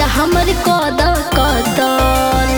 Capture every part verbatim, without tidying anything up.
हमर कद कतल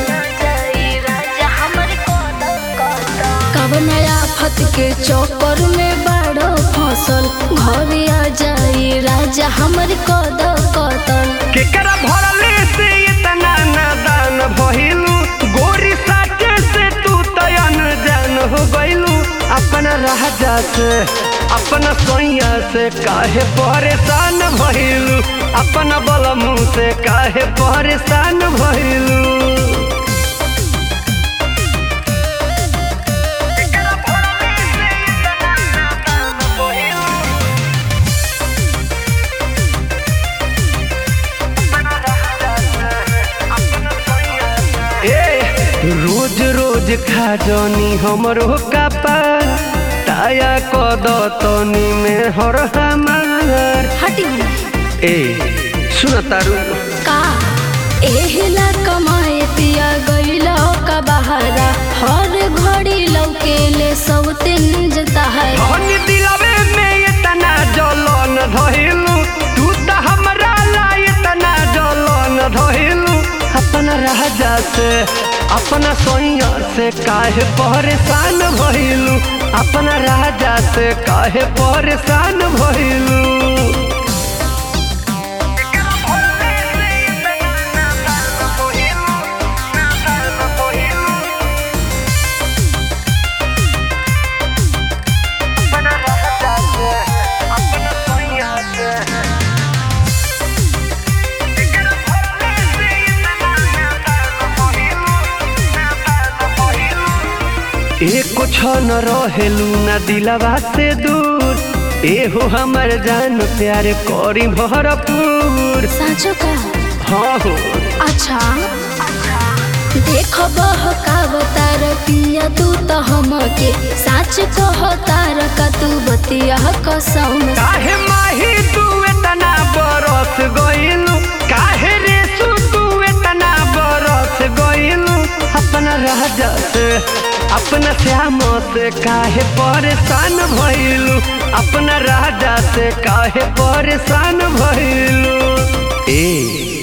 कवन आफत के चक्कर में बड़ो फसल घरे आ जाई राजा हमर कद कतल केकरा भरले से इतना नादान भइलू गोरी साचे से तू तयन जान हो गइलू अपना राजा से अपना सोइया से काहे परेशान भइलू अपना बलमू से काहे परेशान भइलू रोज रोज खा जानी हमरो कपार ताया कद तनी में हर हमार हटी ए सुन तारू का एहिला कमाए पिया गइला का बहारा हर घड़ी लौकेले सौतिन जताहरा धन दिलवे में इतना जलन धइलू तू त हमरा ला इतना जलन धइलू अपना राजा से अपना सोइया से काहे परेशान भइलू अपना राजा से काहे परेशान भइलू एको क्षण रहेलू ना दिलवा से दूर एहो हमर जान प्यार करी भरपूर साचो का हाँ हो अच्छा देख बहकावतार पिया तू तो हमके साच कहतार का तू बतिया कसम काहे माही तू इतना बरस गइलू काहे रे सु तू इतना बरस गइलू अपना राजा से अपना श्याम से काहे परेशान भइलू अपना राजा से काहे परेशान भइलू ए